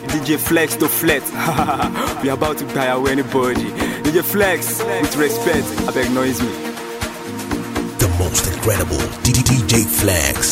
DJ Flex to flat. We about to buy away anybody. DJ Flex, with respect, I beg noise me. The most incredible DJ Flex.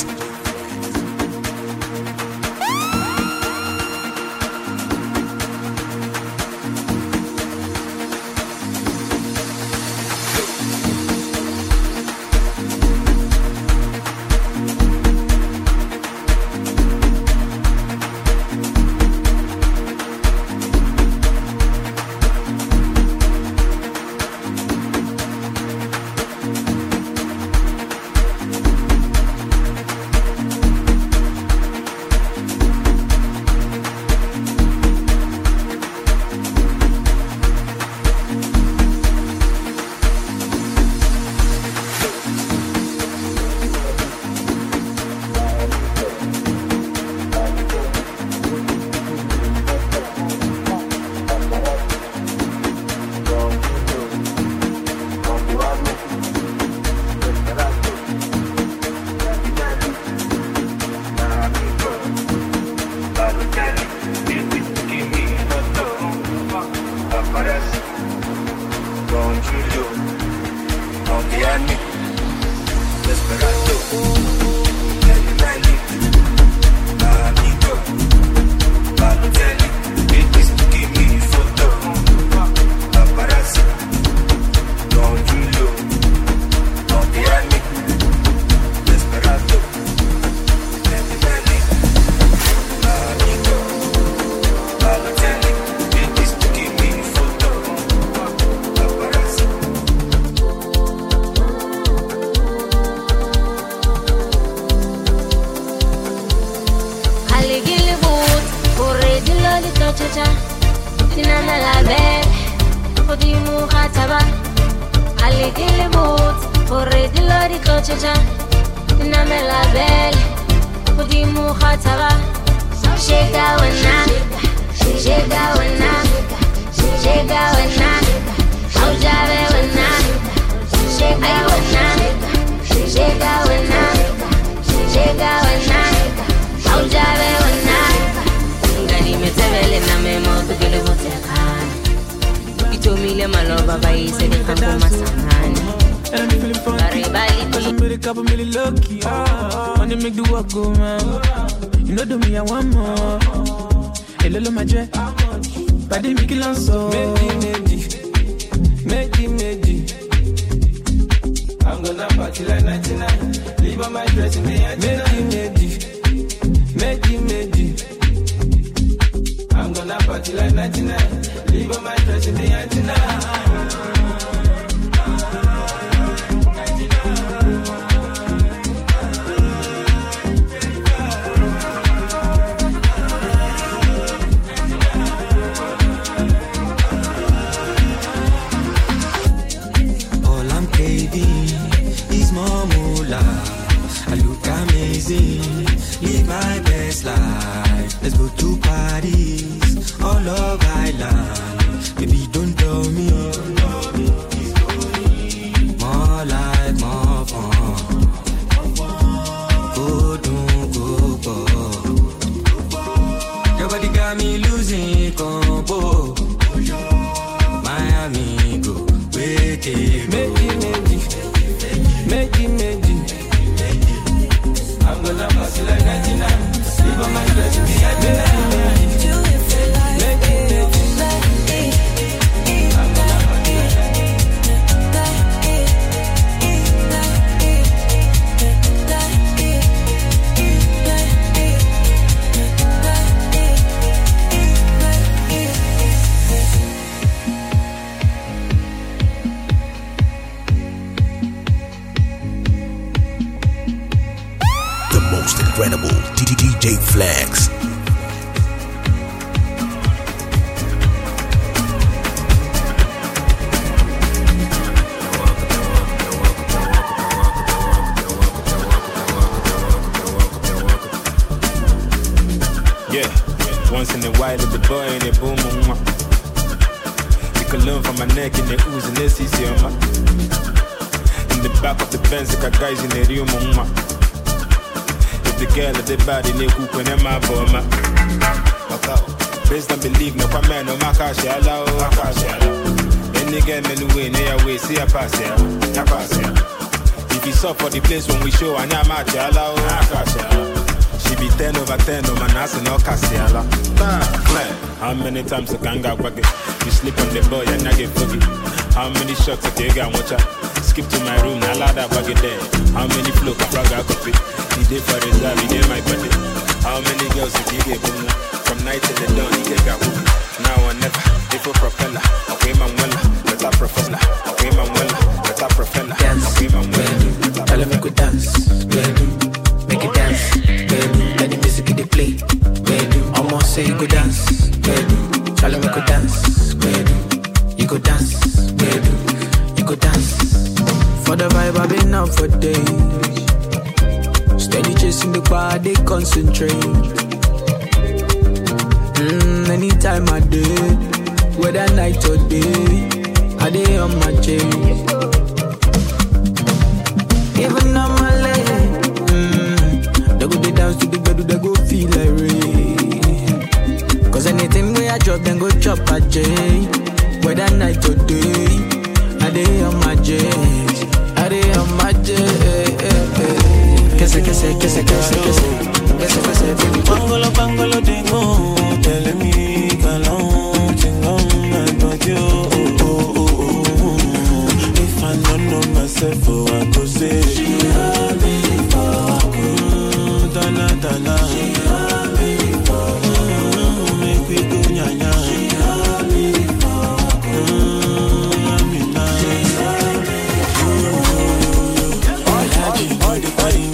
Incredible DJ Flex. Yeah, once in a while the boy in a boom. You can learn from my neck in the ooze and this is your man. In the back of the Benz, like guys in the room. The girl at the body, they cook when I'm my bomb. Based on belief, no comment, no makashi allow. Any game anyway, near way, see a pass here. If you saw for the place when we show, and I'm at allow. She be 10 over 10, no man, that's no Cassiala. How many times I can get wagged? You sleep on the boy and I get foggy. How many shots I take and watch out? Skip to my room, now ladder bag it there. How many flow can bag a copy? He did for the love, he did my body. How many girls did he get boom? From night till the dawn, he get got whoop. Now or never, if a propeller, okay, Manuela, let a professor, okay, Manuela, let a professor, okay, Manuela. Tell him we could dance, make it dance, let the music they play, almost say you could dance, tell him we could dance, you could dance, you could dance. For the vibe I've been out for days, steady chasing the bar, they concentrate. Anytime I did, whether night or day, I day on my chase. Even on my leg, they go dance to the bed, they go feel like rain. Cause anything where I drop, then go chop a J. Whether night or day, I day on my chase. I day on my chase. Kese, kese, kese, kese, kese. Kese, kese, baby. Bangolo, bangolo, dingo. Tell me, kalong, chingong, I got you. If I don't know myself, I could say she love me for Dana, Dana. She love me for make we go nyanya. She love me for Amina. She love me for all the party,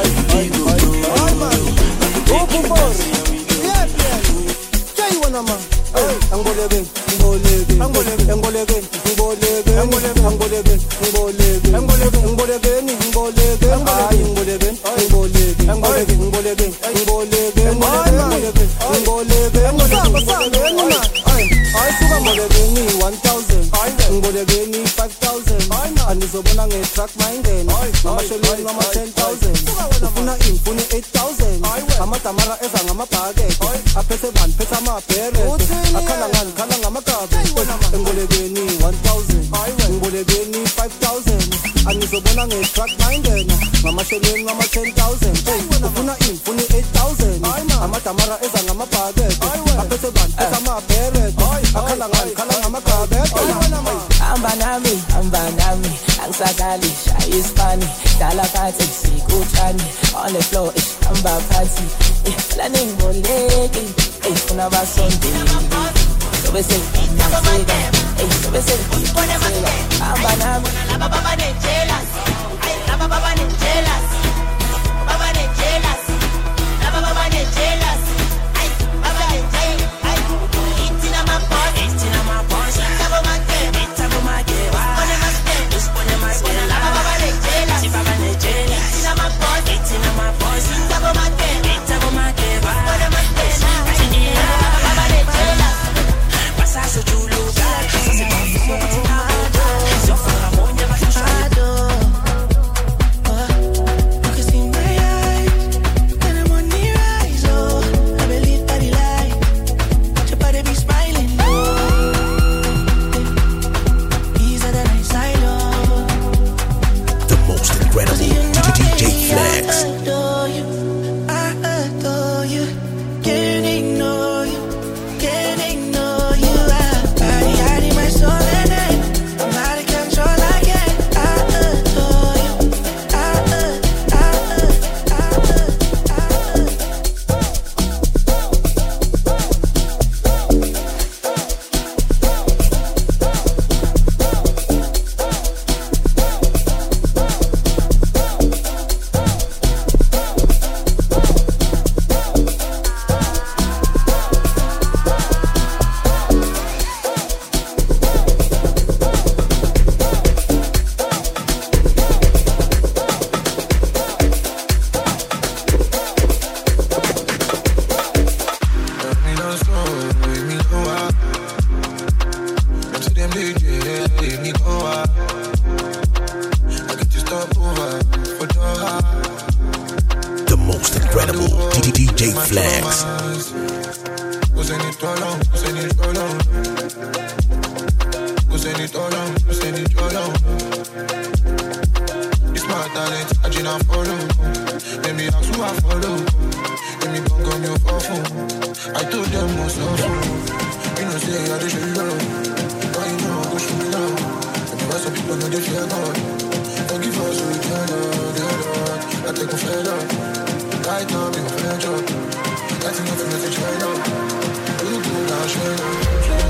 on the floor, I'm back party. Planning more lately, never Sunday. So we say, so we say, I'm banana. The most incredible DJ Flex. send it all on, send it all on. Send it all on, send it all on. It's my talent, I just not follow. Let me ask who I follow. Let me bang on your phone. I told them most of them. You know, say I just show you love. Why you know I go show me love? If you ask some people, know they fear God. Don't give us what you can, I take a fair up. Right now, be a fair job. That's enough to message right now. You do now, share now.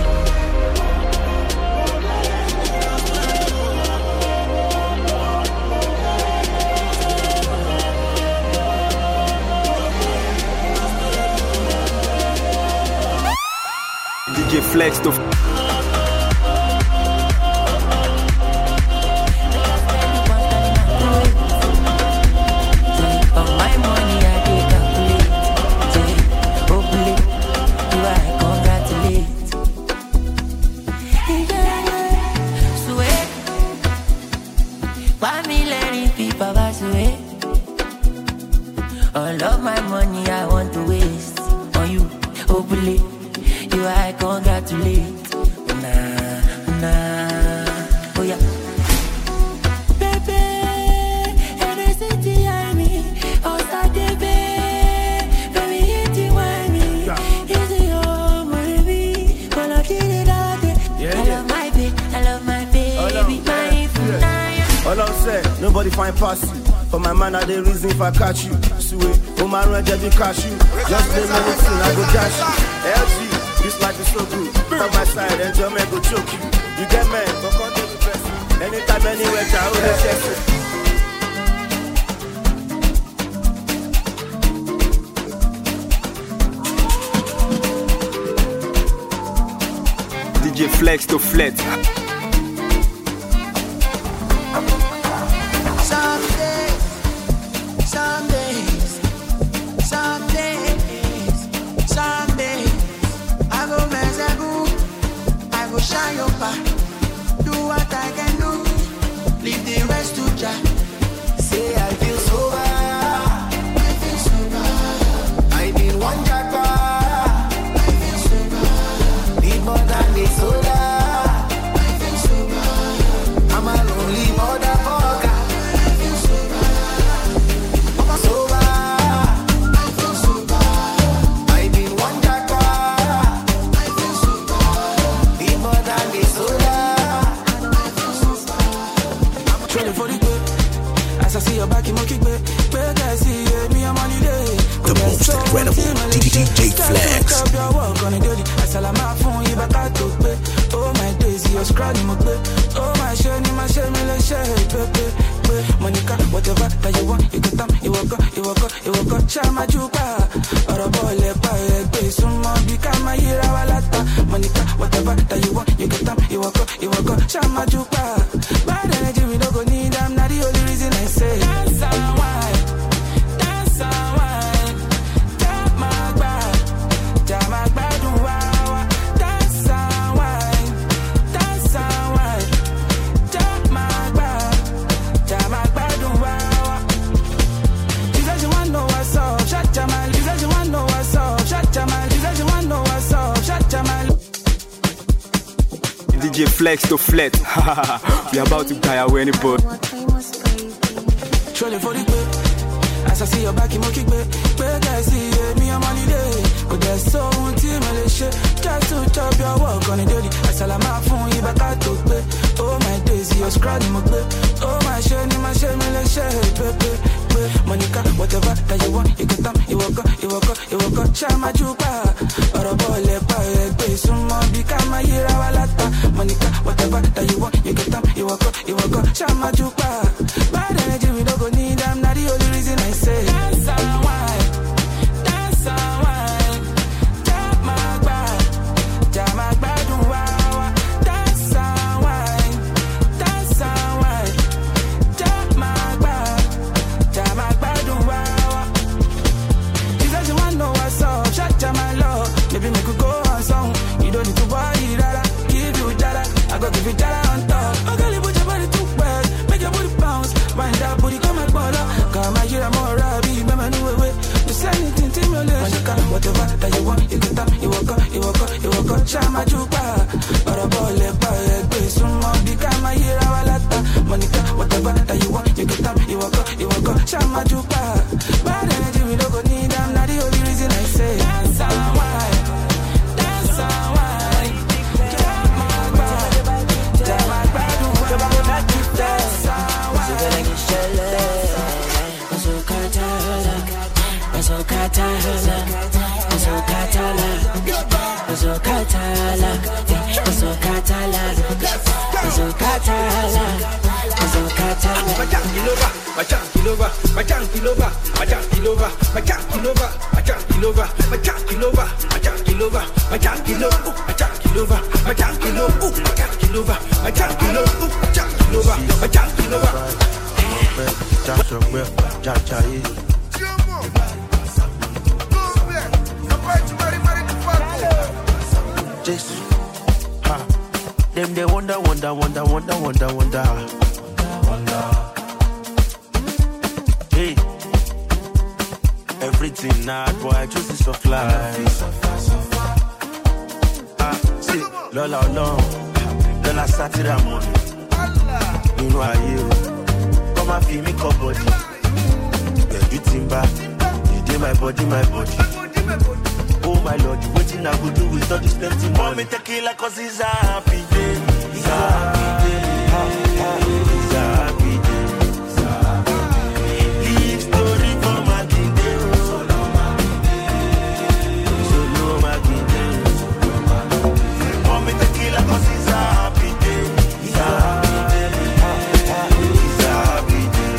DJ Flex to all of my money I want to waste on you, hopefully. You I congratulate. Nah, oh yeah. Baby, and I said to me, oh baby, baby, it's you and me. It's your baby, but I feel it out there. I love my baby, my food. All I'm saying, nobody find past you. For my man, I the reason if I catch you. Sweet, oh my run, just catch you. Just name anything, I go dash you. LG. This life is so good. From my side, enjoy me, go choke you. You get me, go come to the best. Anytime, anywhere, I will chest it. DJ Flex to flat. Shine your back, do what I can do, leave the rest to Jah. Say I feel sober, I feel sober. I need one jackpot, I feel sober. Need more than the soda, I feel sober. I'm a lonely motherfucker, I feel sober. I'm a sober, I feel sober. I need one jackpot, I feel sober. Need more than the soda. I'm trailing for the good. As I see your back, you kick back. But I see me, I'm on the day. The most incredible DJ Flex. Your work on a daily. I sell my phone, you back out to pay. Oh my days, you're scrawling my pay. Oh my shiny, my shame, let's share, baby. Monica, whatever that you want, you get them, you walk up, you walk up, you walk up. Chama Juba, or a boy, a pay, some more become my hero. Monica, whatever that you want, you get them, you walk up, Chama Juba. Bad energy, we don't go need them, not the only reason I say. That's why, that's why. Jamagba, do wow. That's why, that's why. Jamagba, do wow. She said she want know what's up, shut Jamal. She said she want know what's up, shut Jamal. She said she want know what's up, shut Jamal. DJ Flex to flat. We about to die away anybody. Trolling for the good. As I see your back, you kick back. But I see me, I'm on the day. But there's so much shit. Just to chop your work on a daily. I sell my phone, you back out to pay. Oh my days, you're scrawling my pay. Oh my shame, let's share, baby. Monica, whatever that you want, you get them, you walk up. Chama Juba, or a boy, a pay, some more become my hero. Monica, whatever that you want, you get them, you walk up. Chama Juba, bad energy, we don't go need them, not the only reason I say. That's why, that's why. Jamagba, do wow. That's why, that's why. Jamagba, do wow. She said she want know what's up, shut Jamal. Maybe make you go on song. You don't need to worry, dada. Give you dada, I go give you dada on top. Okay, put your body to bed, make your booty bounce. Shama Juba, or a ball, a boy, some more become my hero, Monica, whatever that you want, you get up, you walk go, Shama Juba. Bad energy, we don't go need them, not the only reason I say, that's why. Them they wonder. Hey, everything not boy, just is so fly. See, Lola Saturday morning. You know I hear. Come and feel me cup body. Yeah, you timber. You did my body. Oh my Lord, you waiting I go do with all this plenty money. Mommy tequila cause it's a happy day. It's a happy day. It's a happy day. Leave story for my kinde. Solo my kinde. Mommy tequila cause it's a happy day. It's a happy day. It's a happy day.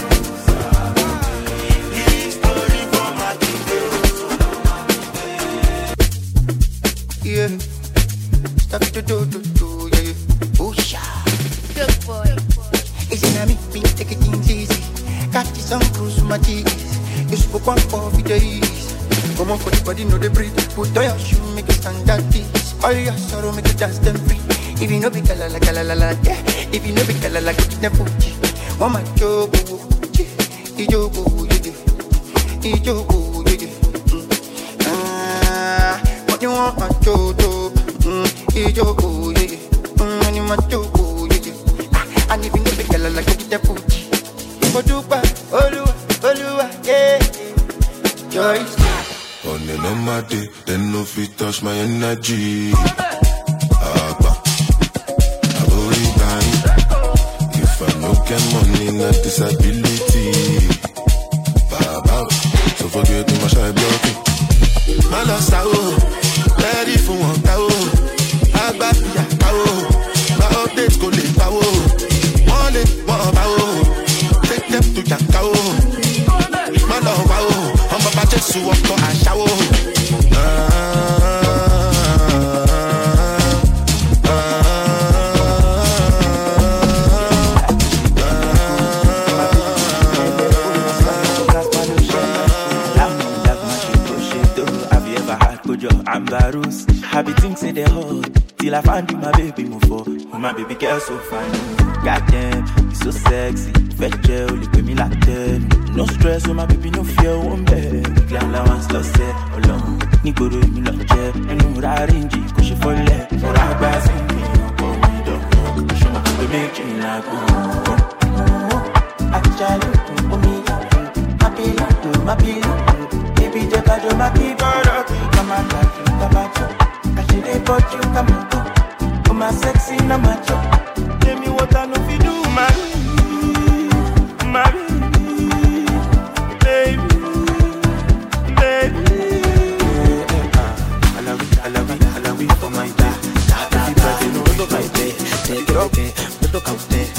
Leave story for my kinde. Yeah, stuff to do, yeah. Oh, yeah. Good boy. It's in a me, take it easy. Catch some cruise, my cheese. You spoke one for days. Come on for the body, know the breathe. Put on your shoe, make it stand at this. All your sorrow, make it dance them free. If you know be kala la, yeah. If you know be kala la, get them Fuji. Mama jogo, ijogo, yeah. What you want, my jojo? Ijogo, yeah. Money, my jogo, yeah. And if you know be kala la, get them Fuji. Odupa, Olua, yeah. Joyce. On the normal day, then no fit touch my energy. If I no get money, not disability. Baba, so forget me, my shy blocking. My lost out, ready for one cow. I got the cow. My updates go late power. One power. Take them to the cow. My love, wow. I'm about to just walk on a shower. I'm Barus, happy things in the hole. Till I find you, my baby, move for. Oh, my baby girl so fine. Goddamn, you so sexy. Fetch gel, you pay me like 10. No stress, oh my baby, no fear, one bed. Glala once lost it, alone. Nigoro, you love jet. And you riding G, cause you fall left. For our bass, and me, oh, me don't know. Show me to make you like, oh. Actually, oh, me, happy, my baby. Baby, the bad, my people. Come on, catch it, they bought you, come on, oh my sexy, na macho. Tell me what I know if you do, my baby. I love it for my dad. Everybody knows my day. Take it up, but look out there.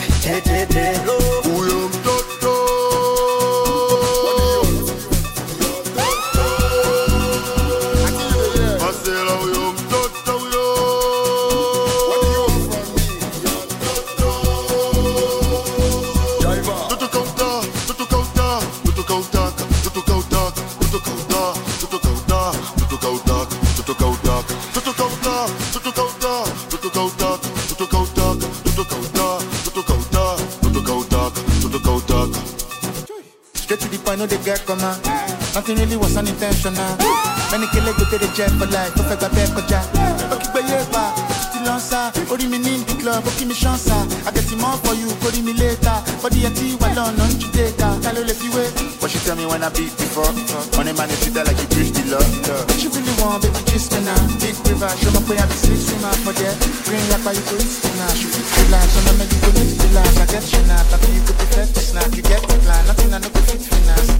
Straight to the point, no they get come on. Nothing really was unintentional. Many kill go to the jet for life. Perfect a back koja. Okay, but yeah, ba. Still on sa. Ori me in the club. Okay, me chance. I get him more for you. Call me later. For the tea, well on data. Tell her if you wait. What she tell me when I beat before? On a man, she tell like you preach the love. She really want baby kiss me now. Big river. Show my boy I be six swimmer for there. Green like by you go east now. She fits the line. So now you go next the line. I get you now. After you go to fetch the snack. You get the plan. Nothing I know go fit finance.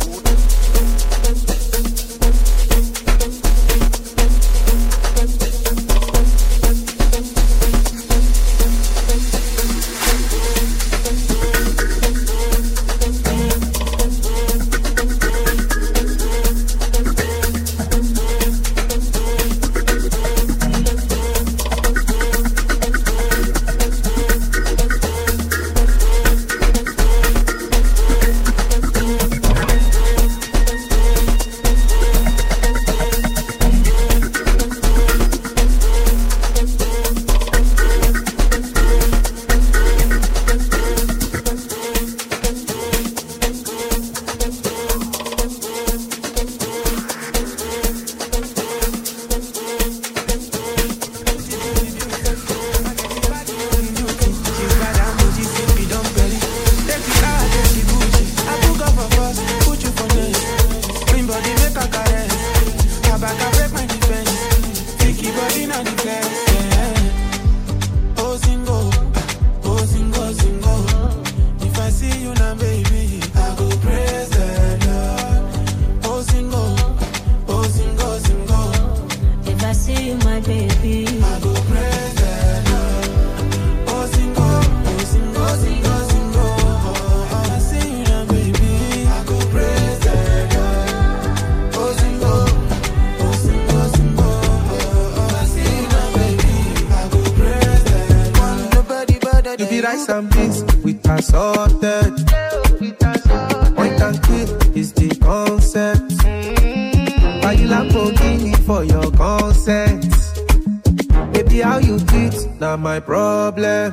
My problem,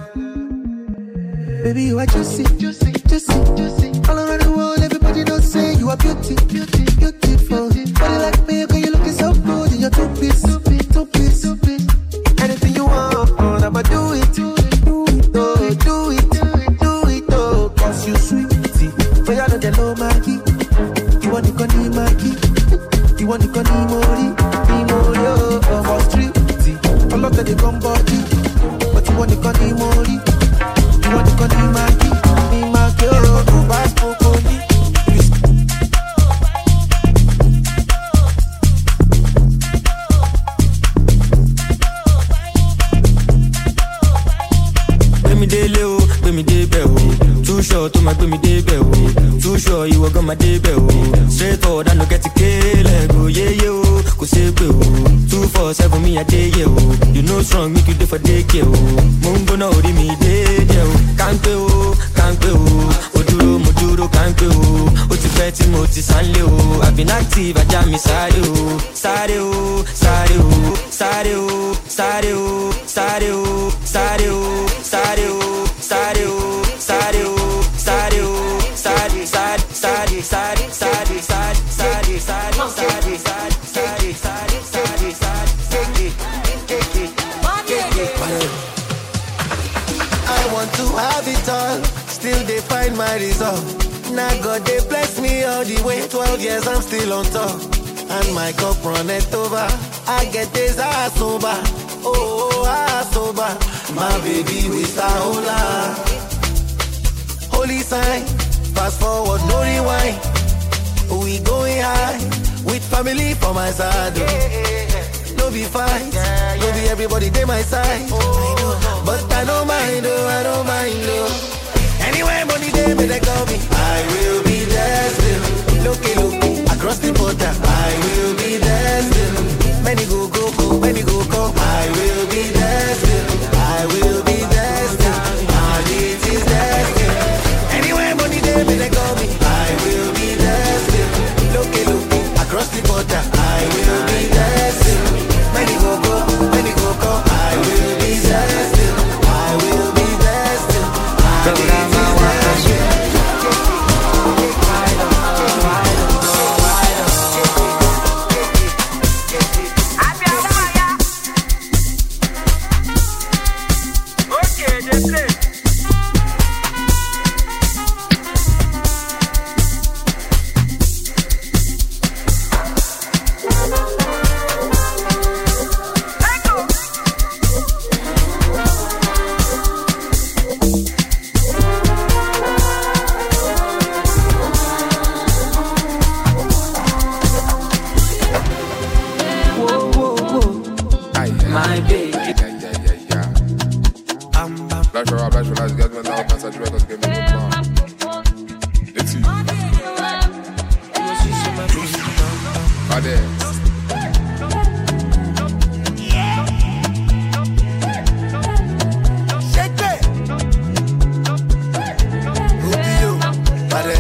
baby, you are juicy. All around the world, everybody don't say you are beautiful. Body like me, girl, you looking so good in your two-piece. Anything you want, I'ma do it, oh, cause you sweet. But I know the low Maggie. You want to go to Maggie. You want to go to Mori, oh, for street. I love that they come body. You want to go to Mori? You want to go to Maki? Me Maki, oh, to Basco, Cody. Baby de Leo, baby de Beo. Too short to my baby de Beo. Too sure you walk on my de Beo. Straight forward, I no get to kill. Go, yeah, yo, go say Beo. 247 me a day, yo. You know strong, make you do for day, yo. Mumbo no ori mi day, yo. Can't go, Mojuro, can't go. Oti peti moti sanle, oh. I've been active, I jam me sare, oh. Sare, oh, sare, oh. Sare, oh, sare, oh. Sare, oh, sare, oh. Sare, oh, sare, oh. Sare, oh, sare, oh. Sare, sare, sare, sare, sare, sare, sare, sare, sare, sare, sare, sare, sare. I want to have it all, still they find my resolve. Now God they bless me all the way, 12 years I'm still on top. And my cup run it over, I get this ass over. Oh, ass over. My baby with a hola. Holy sign, fast forward, no rewind. We going high, with family for my side. No be fight, no be everybody they my side. But I don't mind, I don't mind, Anywhere money they may they call me, I will be there still. Look, across the border, I will be there still. Many go, many go, I will be there still. I will be there still. And it is there still. Anywhere money they may they call me, I will be there still. Look, across the border, I will be there still. Many go, I will be there still. I will be there still. I will be there still. my baby. Flash for let's get me now. Pass a drink, let's get me good man. It's you. Ade. Shake it. Who be you? Ade.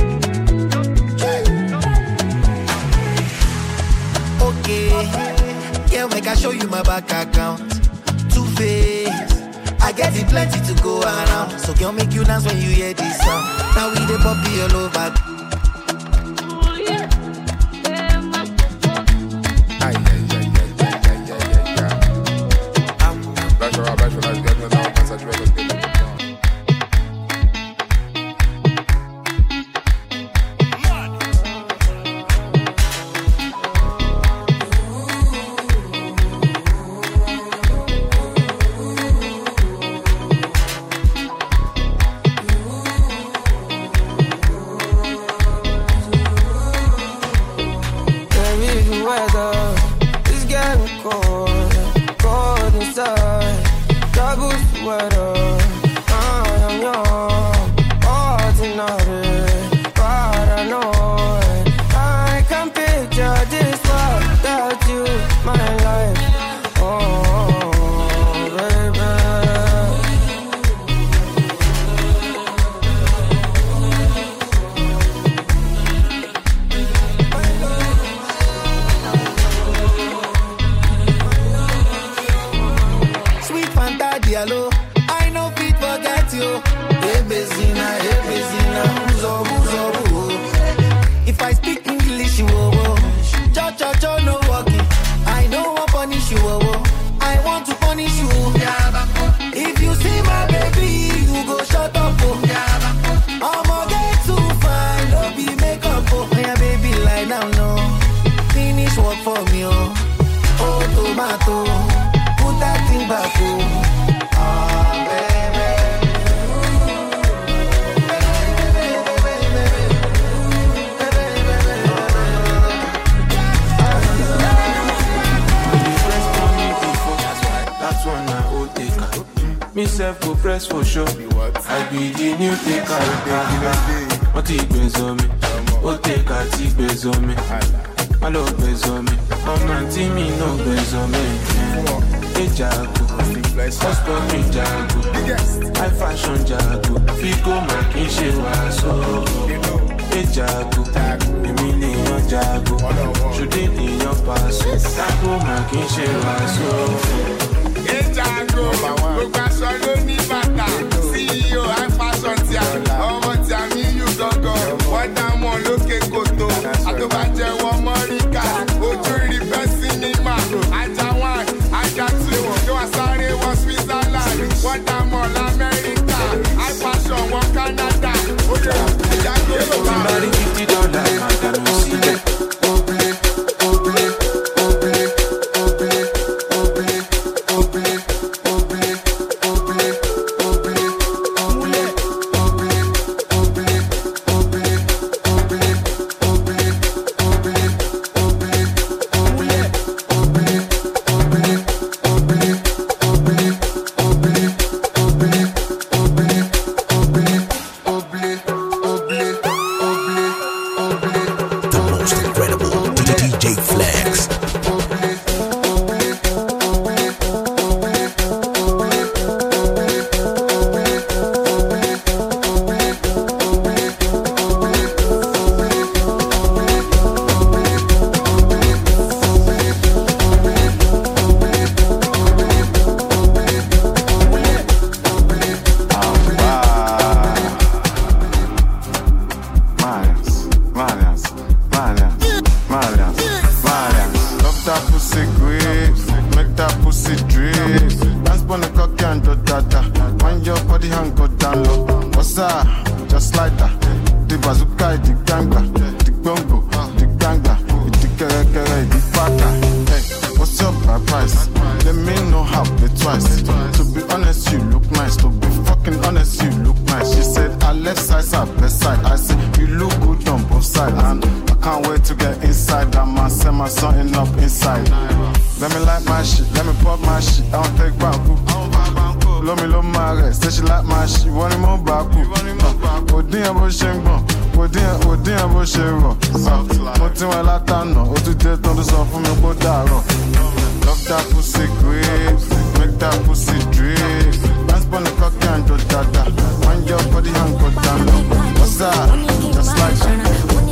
Okay. Yeah, make I show you my bank account. Two-Face. I get it plenty to go around. So girl, make you dance when you hear this sound. Now we the puppy all over. Let's get me now. Pass a drink, let's get me good man. Myself go press for sure. I be the new taker. What he plays on me? What take a tea plays on me? My love plays on me. Oh man, me no plays on me. Hey Jago, custom me Jago. I fashion Jago. Figo making she was so. Hey Jago, Emilio Jago. Should it in your past? Jago making she was so. Jago, look at Saloni Bata, CEO, I fashion tia, over Tiami, you don't go. What I'm on, look at Koto, I do bache one Morika, Ojo reverse cinema, I Jawan, I got two, you are sorry, one Switzerland, what I'm on America, I fashion one Canada, oh yeah, Jago, somebody $50, I can see that. Can't wait to get inside. That man set my something up inside. Let me light my my shit, let me pop my shit. I don't take banku. Love me, love my rest. Say she like my shit. Want him on baku. Odin bo shengbon. Odin bo shero. Motin wa latano. O tu te ton de so fún mi ko daro. Love that pussy grapes, make that pussy drip. Dance pon the cock and do dada. Mind your body and go down low. What's that? Just like that.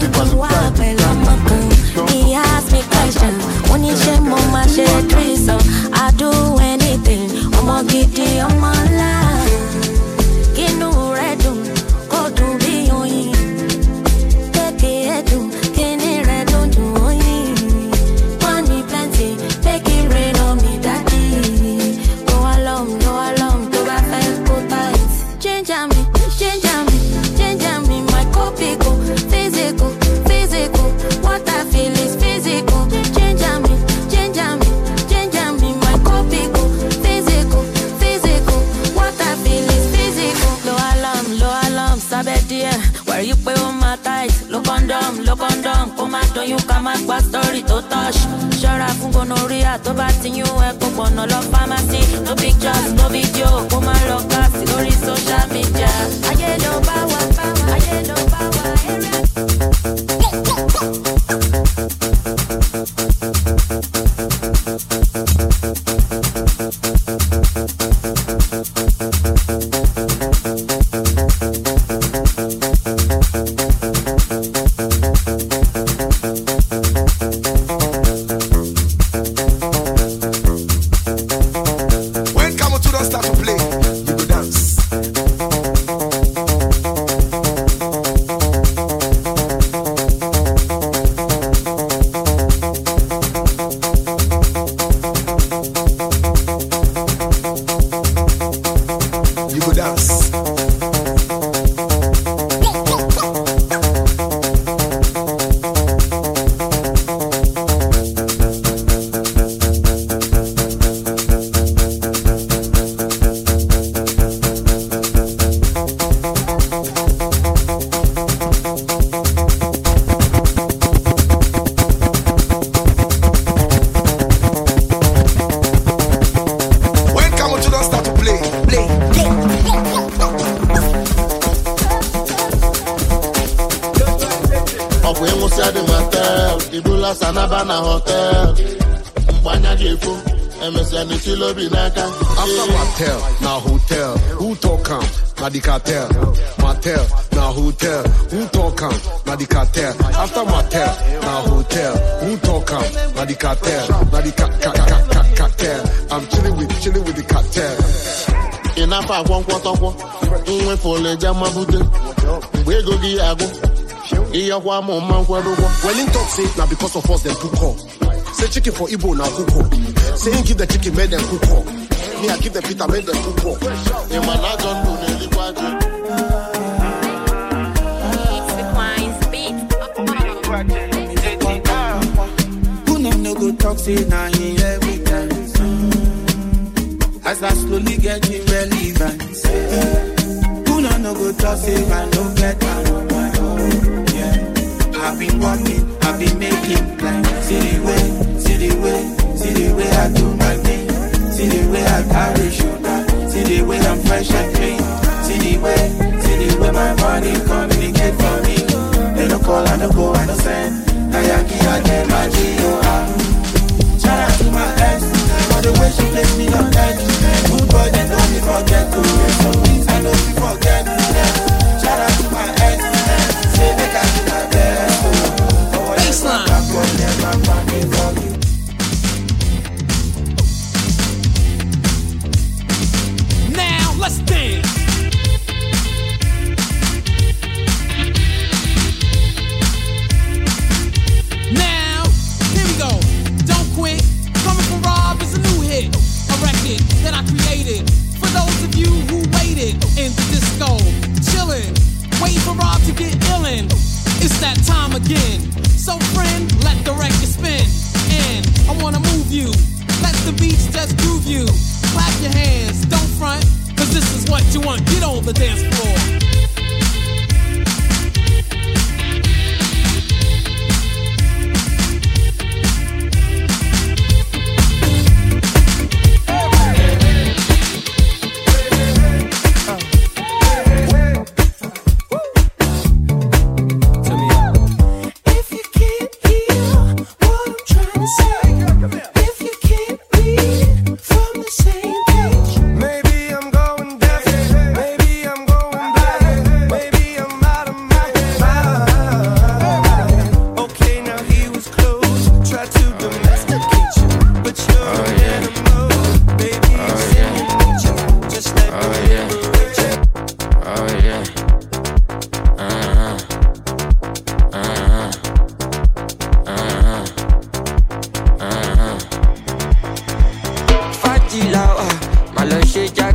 He asked me questions. When you share my share tree, so I do anything. I'm a giddy, I'm a life. Get no red, go to be on you. Take it, get it red, don't do it. Money plenty, take it red on me, daddy. Go along, go I feel go tight. Change on me, my copy go physical. What I feel is physical. Change on me, my copy go physical. What I feel is physical. Low alarm, sabetia. Where you pay on my ties? Look on them. Come out, don't you come out, what story to touch? Sure, I can go no real, to bat in you, echo, no love pharmacy. No pictures, no video. Come on, look at story, social media. I get no power. After Mattel, now hotel. Who talk come? Now the cartel. Mattel, now hotel. Who talk come? Now the cartel. After Mattel, now hotel. Who talk come? Now the cartel. Now the cartel. I'm chilling with the cartel. Enough of one quarter. For the Jamabute. We go Giago. When in talk say now because of us them cook up. Say chicken for Igbo now cook up. Say give the chicken made them cook up. Me I give the pita made them cook up. You man not done do the Who no go talk say now he every time. As I slowly get irrelevant. Who no go talk say I no get down on my own. Yeah, I've been working, I've been making plans. See the way I do my thing. See the way I carry shoulder. See the way I'm fresh and clean. See the way my body communicate for me. They don't call, I don't go, I don't send. Kayaki, I get my G.O.R. Shout out to my ex for the way she placed me on edge. Good boy, they don't me forget to. So things I don't me forget. Shout out to my ex. Say they can do my best. Baseline. Now let's dance. Now, here we go. Don't quit. Coming from Rob is a new hit. A record that I created. For those of you who waited in the disco. Chillin'. Waiting for Rob to get illin'. It's that time again. So friend, let the record spin. And I wanna move you. Let the beats just groove you. Clap your hands, don't front. Cause this is what you want. Get on the dance floor.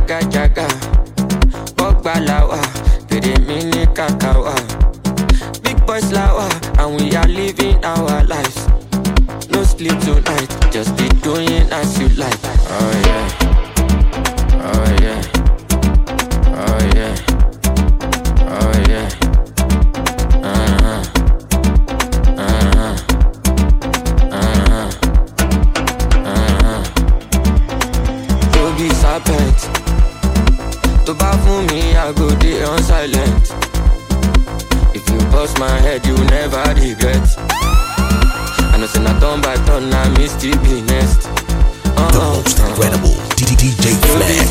jaga jaga. Bogba lawa, pere mini kakawa. Big boys lawa, and we are living our lives. No sleep tonight, just be doing as you like. Oh yeah, oh yeah, oh yeah, oh yeah. Serpent. To buy for me, I go day on silent. If you bust my head, you never regret. I know say I turn by turn, I miss the next. The most incredible DJ Flex.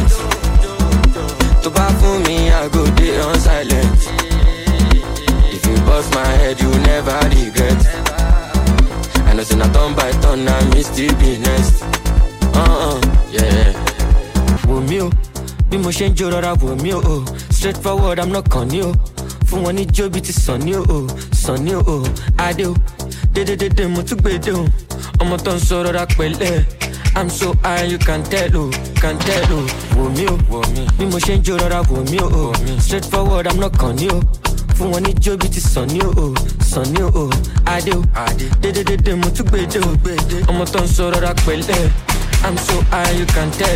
To buy for me, I go day on silent. If you bust my head, you never regret. I know say I turn by turn, I miss the next. Yeah. Womio, be motion jorora womio. Straightforward, I'm not con you. For one it job it is sunny sunny I do. De mutugbedo. I'm a ton sorora kwele. I'm so high you can tell Womio, be motion jorora womio. Straightforward, I'm not con you. For one it job it is sunny I do. De mutugbedo. I'm a ton sorora kwele. I'm so high, you can tell.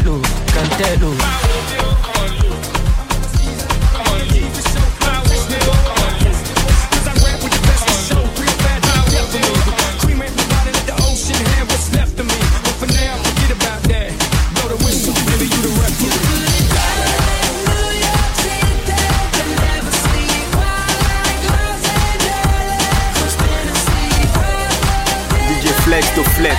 DJ Flex to Flex.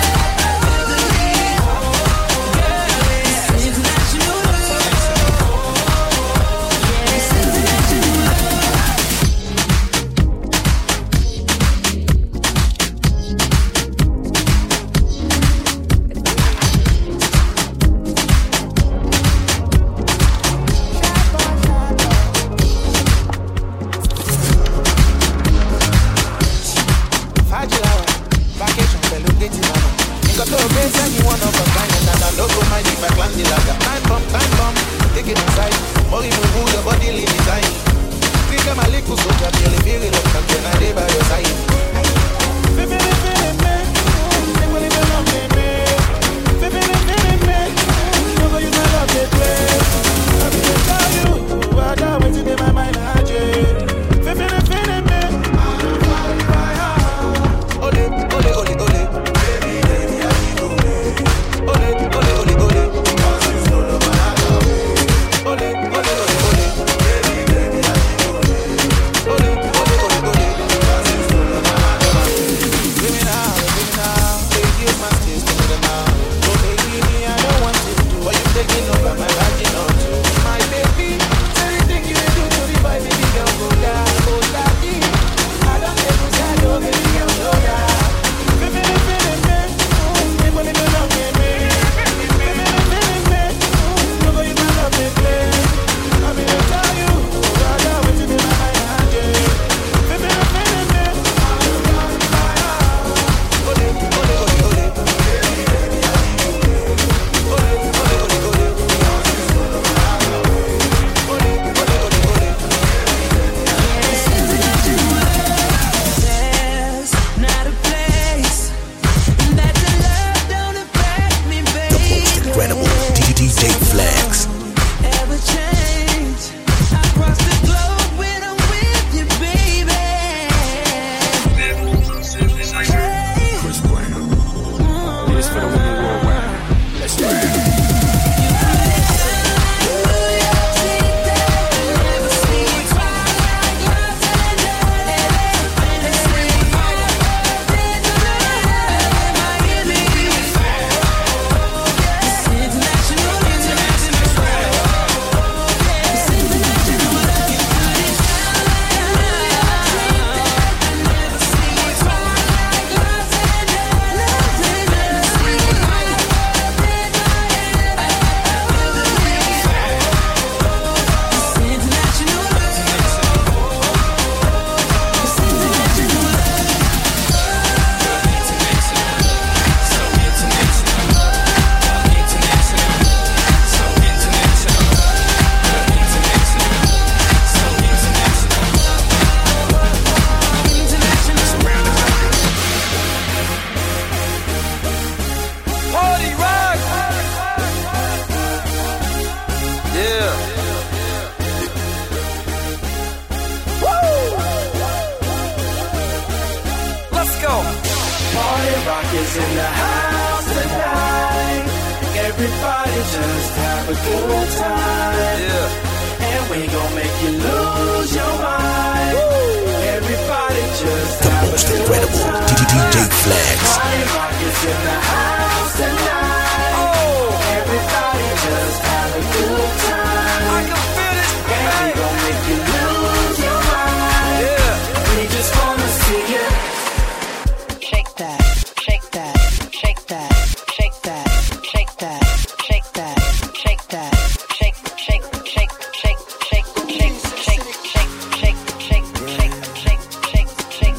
in the house tonight. Everybody just have a good time. And we gon' make you lose your mind. Everybody just have a good time. DJ Flex. Party rock is in the house tonight. Everybody just have a good time. I can feel it. And we gon' make you lose your mind. We just wanna see you. Shake that, shake that, shake that, shake that, shake that, shake that, shake that, shake, shake, shake, shake, shake, shake, shake, shake, shake, shake, shake, shake, shake,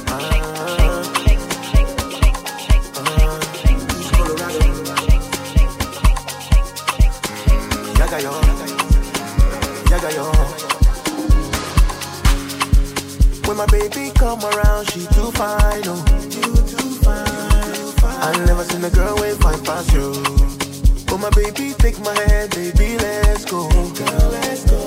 When my baby come around, she too fine, oh. I never seen a girl way fine past you. Oh my baby, take my hand, baby, let's go. Girl, let's go.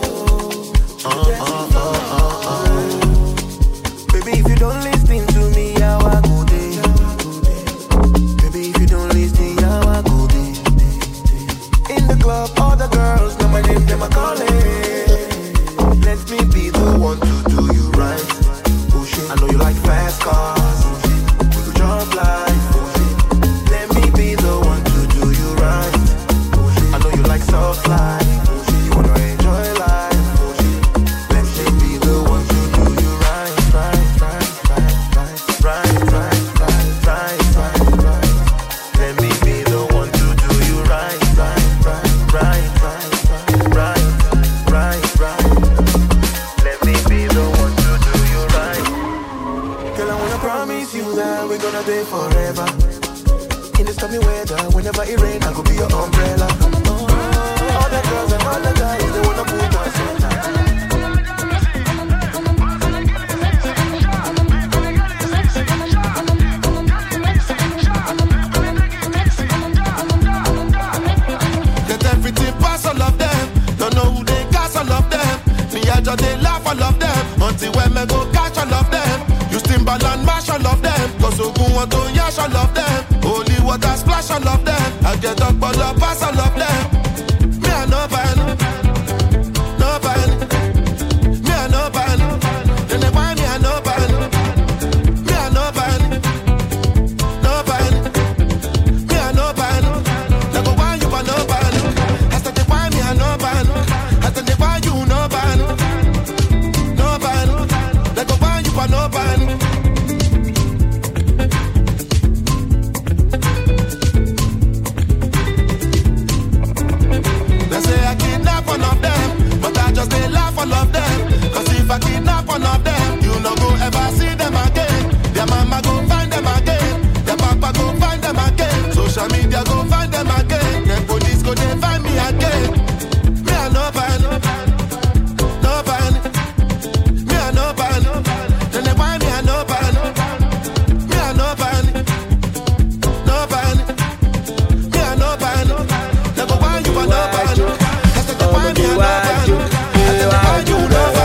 Baby, if you don't listen to me, how I go there? Baby, if you don't listen, how I go there? In the club, all the girls know my name, them I call it. Let me be the one to do you right. Oh shit, I know you like fast cars. We could jump life. Let me be the one to do you right. I know you like soft life. You wanna enjoy life. Let me be the one to do you right, right, right, right, right, right, right, right, right, right. Let me be the one to do you right, right, right, right, right, right, right, right. Let me be the one to do you right. Girl, I wanna promise you that we're gonna be forever. In this stormy weather, whenever it rain, I could be your umbrella. All the girls and all the guys, they wanna put us in. Let everything pass, all of them. Don't know who they got, all of them. Me, I just they laugh, all of them. Until when me go catch, all of them. You steam ball and mash, all of them. Cause Ogun want to yash, all of them. Holy water splash, all of them. I get up, all the pass, all of them. Me, I no ban. No ban. Me, I no ban. Then they buy me, I no ban. Me, I no ban. No ban. Me, I no ban. They go buy you, but no ban. After they buy me, I no ban. After they buy you, no ban. No ban. They go buy you, but no ban. They say I kidnap one of them, but I just they laugh all of them. Cause if I kidnap one of them, you no go ever see them again. Their mama go find them again. Their papa go find them again. Social media go find them again. Then police go they find me again. Me I no ban. No ban. Me I no ban. Then they buy me I no ban. Me I no ban. No ban. Me I no ban. They go buy you a no ban. That's the buy me a no ban. That's the buy you no ban.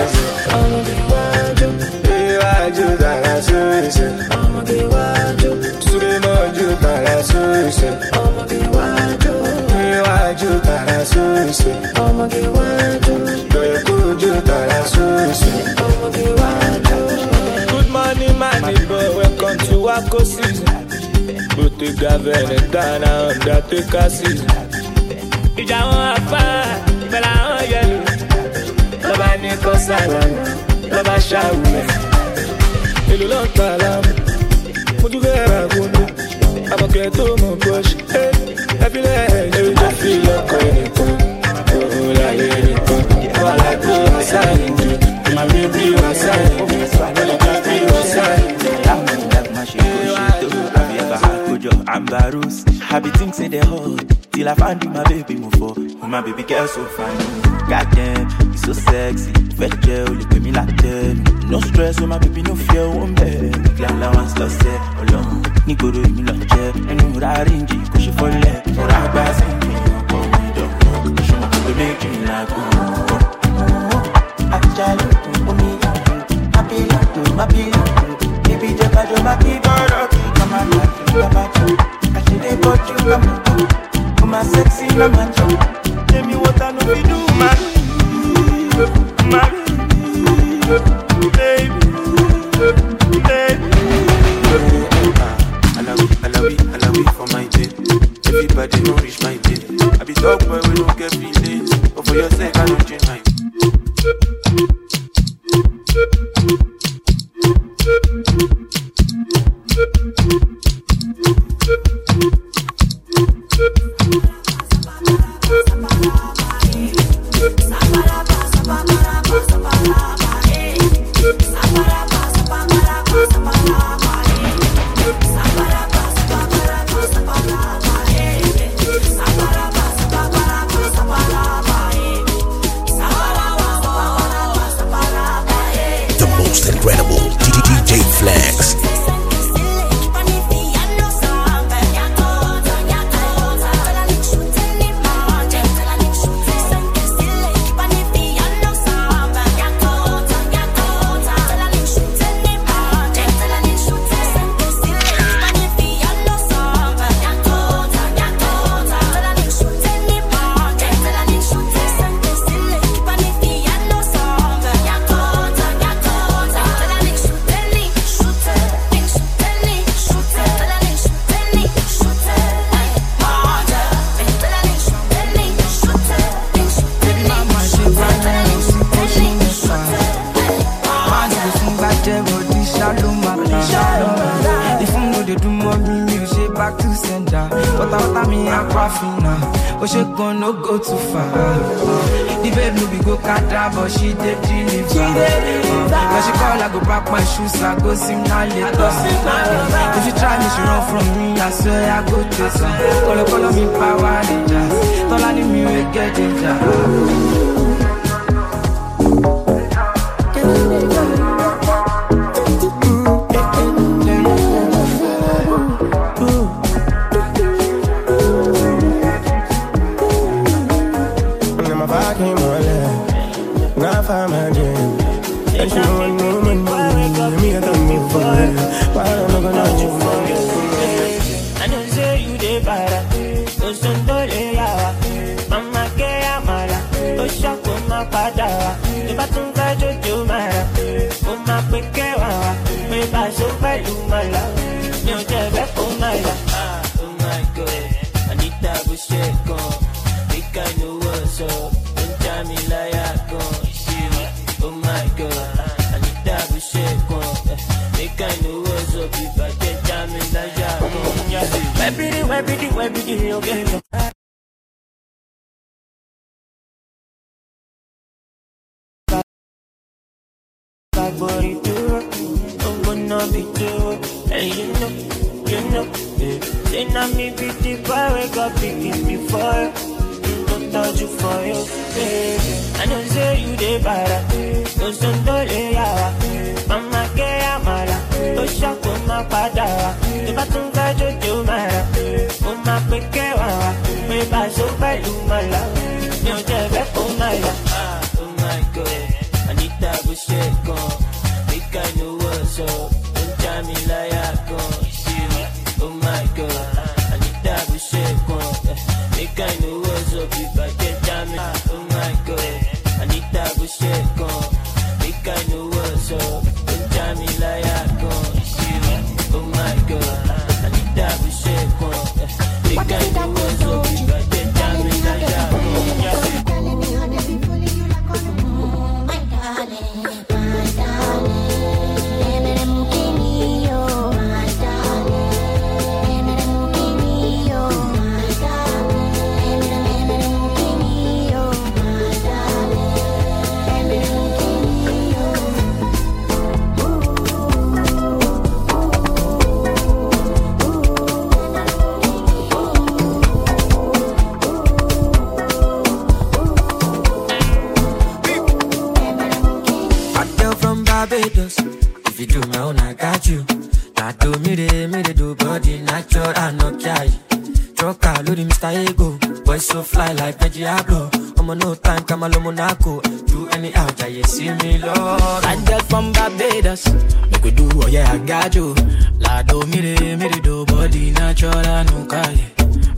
Good morning, my neighbor. Welcome to Wako season. Bottega Veneta, Undertaker season. Ìjà wọn apá, ìfẹ́lá wọn yẹlò. Lọ́ba ní kọ́sàlà, lọ́ba ṣàwùmẹ̀. Èlò ló ń ta láàmú. Mo tún fẹ́ ra gbóná. Àbọ̀kẹ́ tó mọ̀ bọ́ṣì. Ẹ fi lẹ́yìn lórí tó fi lọ́kọ̀ ẹnìkan. Òun láyé nìkan. Wà láti wá sáyé jù. Màmí bí wá sáyé. Olùkọ́ bí wá sáyé. Ambarus, happy things in the hood. Till I find you, my baby, move for. My baby girl so fine. Goddamn, you so sexy. Fetch gel, you pay me like 10. No stress, my baby, no fear, one bed. Glala once lost it, alone. Nigoro, you love jet. And you ringy, push it for left. For our bass, and you don't show me to make you like, I tell you, my baby, baby, my baby, come on, my sexy mama. Tell me what I know we do, Marie, baby, baby. I love it for my day. Everybody don't reach my day. I be dog boy, we don't get feelings. But for your sake, I don't change my. I go sim now later. If you try me, she run from me. I swear I go chase her. Call me Power Rangers. Don't let me get danger.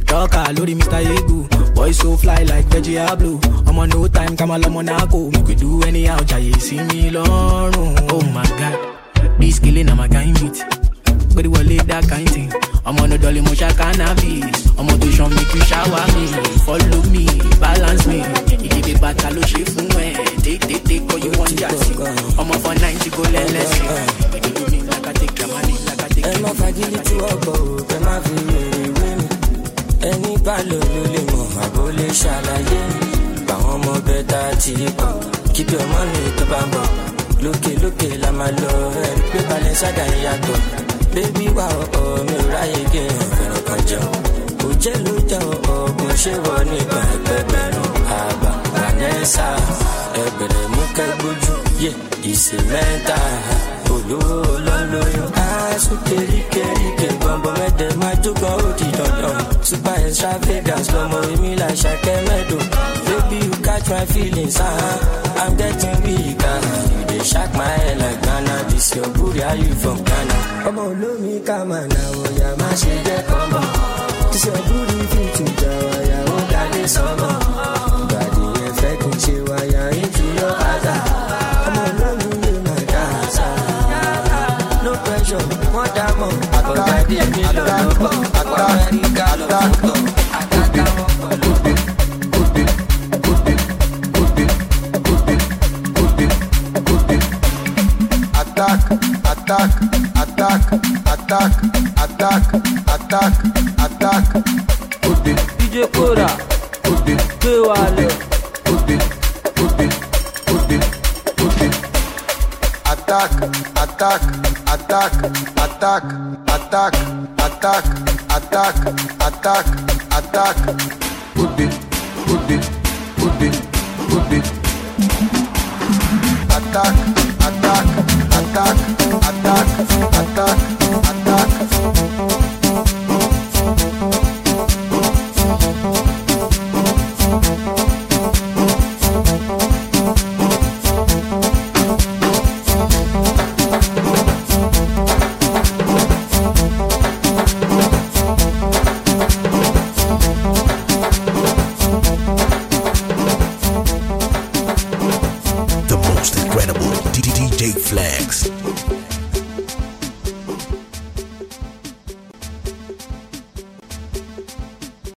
Talker, Lodi, Mr. Egu. Boy so fly like veggie blue. I'm on no time, come on, Monaco. Make we do anyhow, Jay, see me long. Oh my God, this killing, I'm a kind beat. But it will leave that kind thing. I'm on a dolly, Mosha cannabis. I'm on to show make you shower me. Follow me, balance me. You give it back, I'll shift from where. Take, all you want, just I'm off for 90, go let let's see. You do me like I take your money, like I take your money. I'm a fragility walk, I'm a free win. Any palo, lule mo, abole shalaye. Bahomo beta tipo. Keep your money to bambo. Look, la malo. Pe Balenciaga yato. Baby, wow, oh, me right again. Feno kanjo. Uje luja, oh, mushe woni ba bebero. Aba, Vanessa. Ebere muke buju. Yeah, this is mental. Olo, asu keri, bambo me de majugo di don. Super extravagance, slow-mo me like Shake Medo. Baby, you catch my feelings, I'm getting bigger. You dey shock my head like Ghana. This your booty, are you from Ghana? Come on, love me, come on, now, yeah, my shit, yeah, come on. This your booty, fit to Jawa, yeah, oh, that is summer. Body effect, and she wire into your other. Come on, love me, my dancer. No pressure, what I'm on. Attack. DJ Kora, Bewale. Attack.